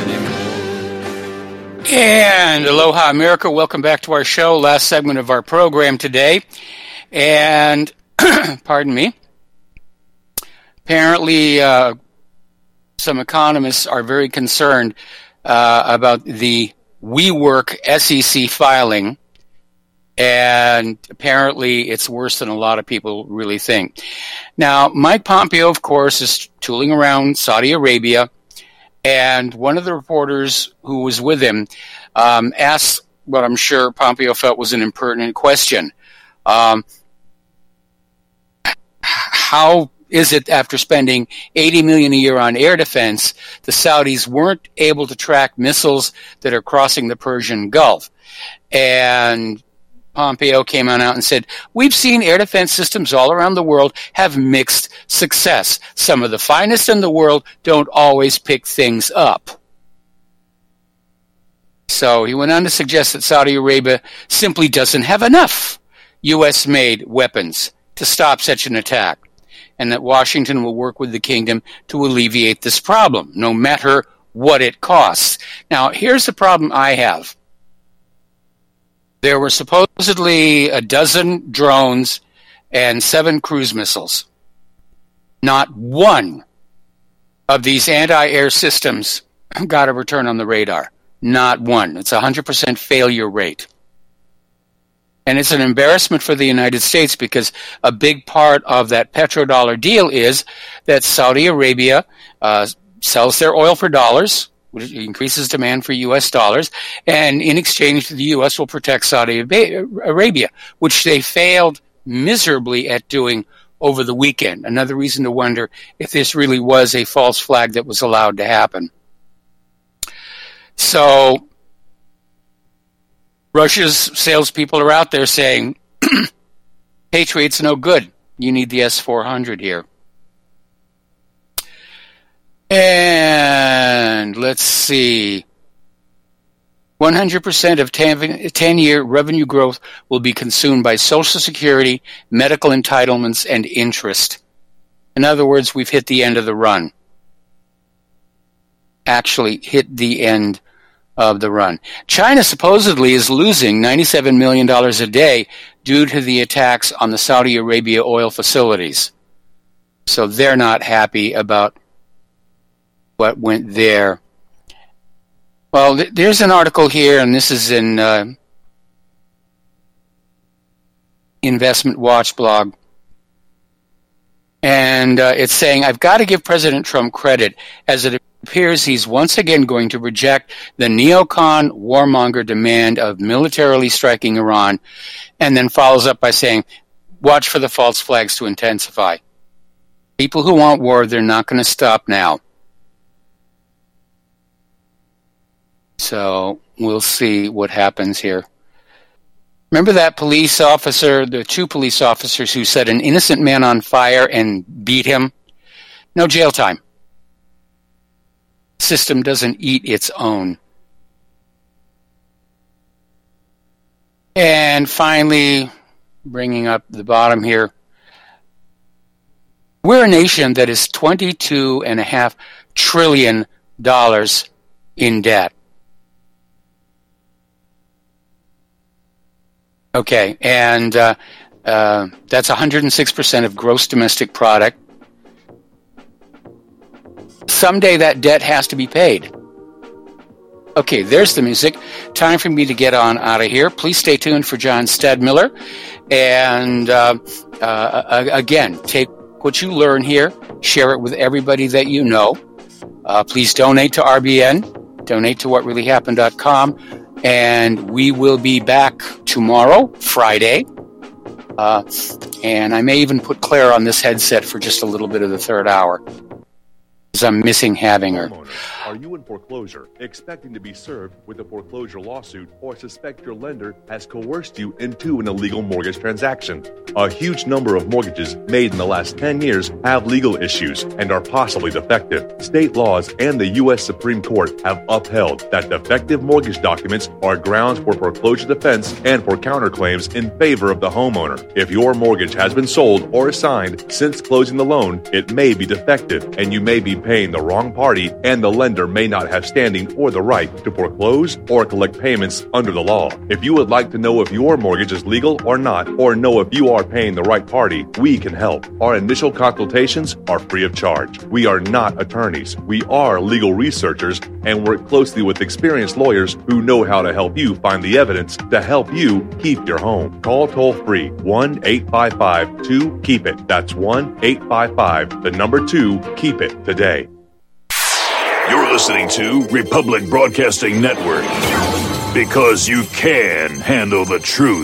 Q: here anymore.
B: And aloha, America. Welcome back to our show. Last segment of our program today. And, pardon me, apparently uh, some economists are very concerned uh, about the WeWork S E C filing, and apparently it's worse than a lot of people really think. Now, Mike Pompeo, of course, is tooling around Saudi Arabia, And one of the reporters who was with him um, asked what I'm sure Pompeo felt was an impertinent question. Um, how is it after spending eighty million dollars a year on air defense, the Saudis weren't able to track missiles that are crossing the Persian Gulf? And Pompeo came on out and said, we've seen air defense systems all around the world have mixed success. Some of the finest in the world don't always pick things up. So he went on to suggest that Saudi Arabia simply doesn't have enough U S-made weapons to stop such an attack, and that Washington will work with the kingdom to alleviate this problem, no matter what it costs. Now, here's the problem I have. There were supposedly a dozen drones and seven cruise missiles. Not one of these anti-air systems got a return on the radar. Not one. It's a one hundred percent failure rate. And it's an embarrassment for the United States because a big part of that petrodollar deal is that Saudi Arabia uh, sells their oil for dollars, which increases demand for U S dollars, and in exchange, the U S will protect Saudi Arabia, which they failed miserably at doing over the weekend. Another reason to wonder if this really was a false flag that was allowed to happen. So Russia's salespeople are out there saying, Patriot's no good. You need the S four hundred here. And let's see. one hundred percent of ten-year revenue growth will be consumed by Social Security, medical entitlements, and interest. In other words, we've hit the end of the run. Actually hit the end of the run. China supposedly is losing ninety-seven million dollars a day due to the attacks on the Saudi Arabia oil facilities. So they're not happy about what went there. Well, th- there's an article here, and this is in uh, Investment Watch blog. And uh, it's saying, I've got to give President Trump credit, as it appears he's once again going to reject the neocon warmonger demand of militarily striking Iran, and then follows up by saying, watch for the false flags to intensify. People who want war, they're not going to stop now. So we'll see what happens here. Remember that police officer, the two police officers who set an innocent man on fire and beat him? No jail time. System doesn't eat its own. And finally, bringing up the bottom here, we're a nation that is twenty-two point five trillion dollars in debt. Okay, and uh, uh, that's one hundred six percent of gross domestic product. Someday that debt has to be paid. Okay, there's the music. Time for me to get on out of here. Please stay tuned for John Stadmiller. And uh, uh, again, take what you learn here, share it with everybody that you know. Uh, please donate to R B N, donate to what really happened dot com. And we will be back tomorrow, Friday. Uh, and I may even put Claire on this headset for just a little bit of the third hour, because I'm missing having her.
U: Are you in foreclosure, expecting to be served with a foreclosure lawsuit, or suspect your lender has coerced you into an illegal mortgage transaction? A huge number of mortgages made in the last ten years have legal issues and are possibly defective. State laws and the U S Supreme Court have upheld that defective mortgage documents are grounds for foreclosure defense and for counterclaims in favor of the homeowner. If your mortgage has been sold or assigned since closing the loan, it may be defective and you may be paying the wrong party, and the lender may not have standing or the right to foreclose or collect payments under the law. If you would like to know if your mortgage is legal or not, or know if you are paying the right party, we can help. Our initial consultations are free of charge. We are not attorneys. We are legal researchers and work closely with experienced lawyers who know how to help you find the evidence to help you keep your home. Call toll free one eight five five two keep it. That's one eight five five, the number two, keep it today.
A: You're
C: listening to Republic Broadcasting Network, because you can handle the truth.